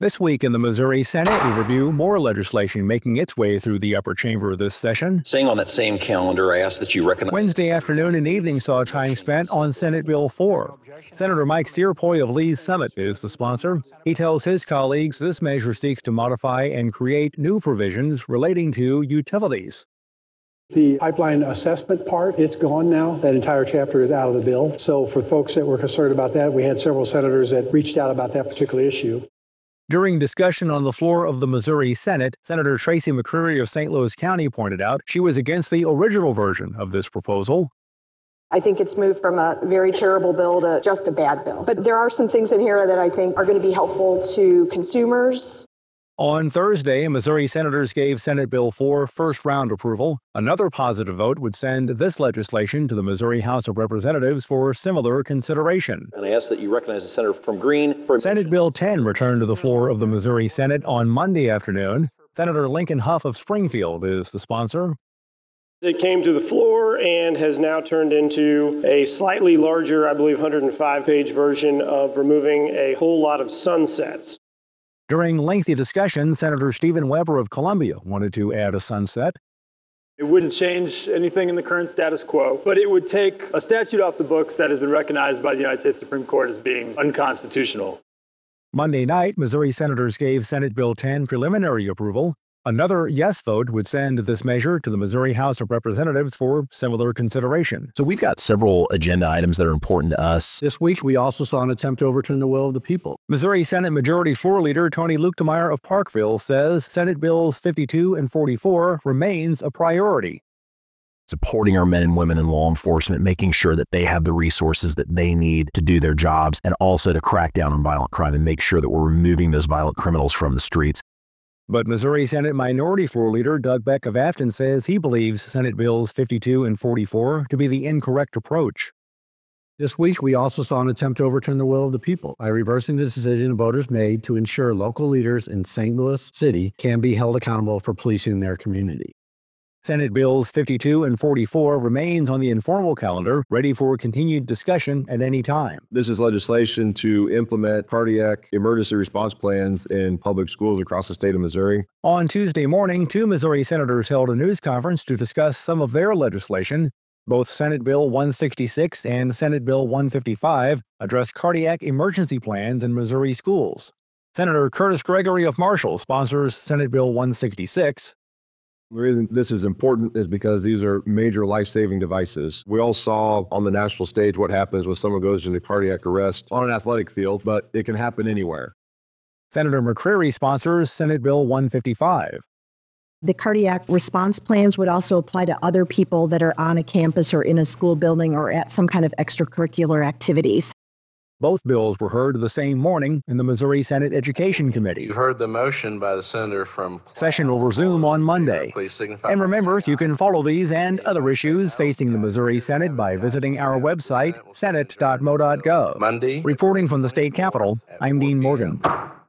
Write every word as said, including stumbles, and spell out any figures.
This week in the Missouri Senate, we review more legislation making its way through the upper chamber this session. Staying on that same calendar, I ask that you recognize... Wednesday afternoon and evening saw time spent on Senate Bill four. Senator Mike Searpoy of Lee's Summit is the sponsor. He tells his colleagues this measure seeks to modify and create new provisions relating to utilities. The pipeline assessment part, it's gone now. That entire chapter is out of the bill. So for folks that were concerned about that, we had several senators that reached out about that particular issue. During discussion on the floor of the Missouri Senate, Senator Tracy McCreary of Saint Louis County pointed out she was against the original version of this proposal. I think it's moved from a very terrible bill to just a bad bill. But there are some things in here that I think are going to be helpful to consumers. On Thursday, Missouri senators gave Senate Bill four first-round approval. Another positive vote would send this legislation to the Missouri House of Representatives for similar consideration. And I ask that you recognize the senator from Green. For Senate Bill ten returned to the floor of the Missouri Senate on Monday afternoon. Senator Lincoln Huff of Springfield is the sponsor. It came to the floor and has now turned into a slightly larger, I believe, one hundred five page version of removing a whole lot of sunsets. During lengthy discussion, Senator Stephen Weber of Columbia wanted to add a sunset. It wouldn't change anything in the current status quo, but it would take a statute off the books that has been recognized by the United States Supreme Court as being unconstitutional. Monday night, Missouri senators gave Senate Bill ten preliminary approval. Another yes vote would send this measure to the Missouri House of Representatives for similar consideration. So we've got several agenda items that are important to us. This week, we also saw an attempt to overturn the will of the people. Missouri Senate Majority Floor Leader Tony Luetkemeyer of Parkville says Senate Bills fifty-two and forty-four remains a priority. Supporting our men and women in law enforcement, making sure that they have the resources that they need to do their jobs, and also to crack down on violent crime and make sure that we're removing those violent criminals from the streets. But Missouri Senate Minority Floor Leader Doug Beck of Afton says he believes Senate Bills fifty-two and forty-four to be the incorrect approach. This week, we also saw an attempt to overturn the will of the people by reversing the decision voters made to ensure local leaders in Saint Louis City can be held accountable for policing their community. Senate Bills fifty-two and forty-four remains on the informal calendar, ready for continued discussion at any time. This is legislation to implement cardiac emergency response plans in public schools across the state of Missouri. On Tuesday morning, two Missouri senators held a news conference to discuss some of their legislation. Both Senate Bill one sixty-six and Senate Bill one fifty-five address cardiac emergency plans in Missouri schools. Senator Curtis Gregory of Marshall sponsors Senate Bill one sixty-six. The reason this is important is because these are major life-saving devices. We all saw on the national stage what happens when someone goes into cardiac arrest on an athletic field, but it can happen anywhere. Senator McCreary sponsors Senate Bill one fifty-five. The cardiac response plans would also apply to other people that are on a campus or in a school building or at some kind of extracurricular activities. Both bills were heard the same morning in the Missouri Senate Education Committee. You've heard the motion by the senator from... Session will resume on Monday. Please signify. And remember, you can follow these and other issues facing the Missouri Senate by visiting our website, senate dot mo dot gov. Monday. Reporting from the state capitol, I'm Dean Morgan.